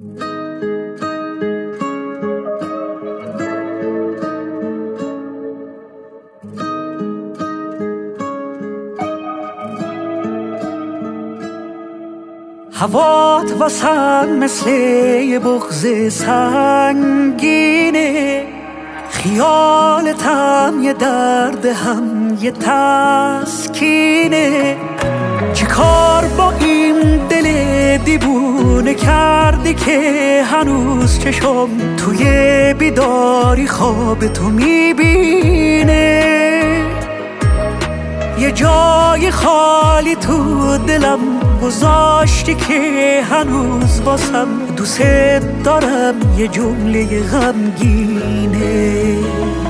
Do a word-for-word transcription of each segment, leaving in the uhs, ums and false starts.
هوات واسم مثل یه بغض سنگینه، خیالتم یه درد هم یه تسکینه. چه کار با این دل دیوونه کردی که هنوز چشم توی بیداری خواب تو میبینه؟ یه جای خالی تو دلم گذاشتی که هنوز باسم دوست دارم یه جمله غمگینه.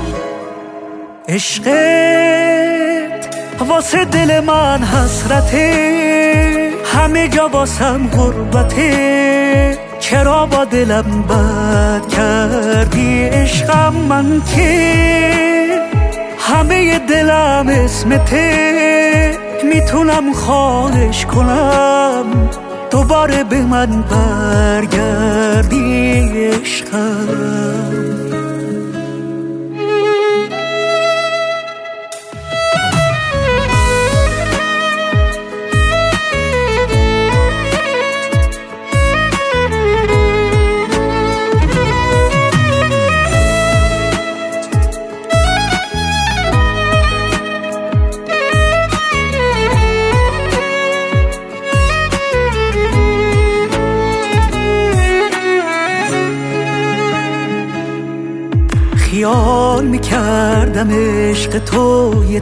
عشقت واسه دل من حسرته، همه جا واسم غربته. چرا با دلم بد کردی عشقم؟ من که همه دلم اسمته، میتونم خواهش کنم دوباره به من برگردی عشقم. خیال میکردم عشق تو یه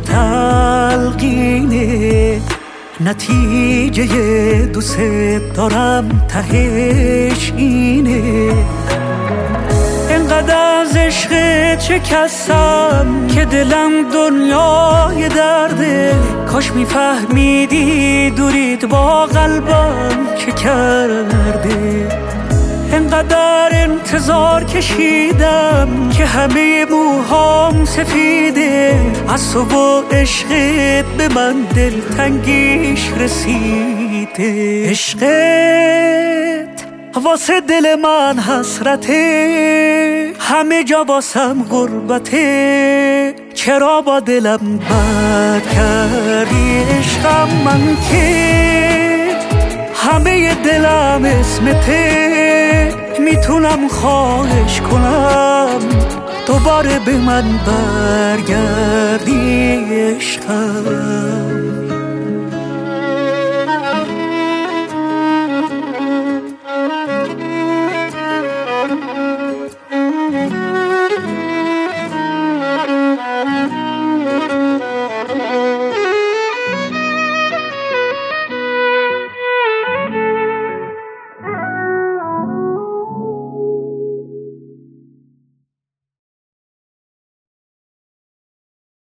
تلقینه، نتیجه دوست دارم تهش اینه. انقدر از عشقت شکستم که دلم دنیای درده. کاش میفهمیدی دورید با قلبم چه کرده. انقدر انتظار کشیدم که همه موهام سفیده، از تو و عشقت به من دلتنگیش رسیده. عشقت واسه دل من حسرته، همه جا واسم غربته. چرا با دلم بد کردی عشقم؟ من که همه دلم اسمته، میتونم خواهش کنم دوباره به من برگردی عشقم.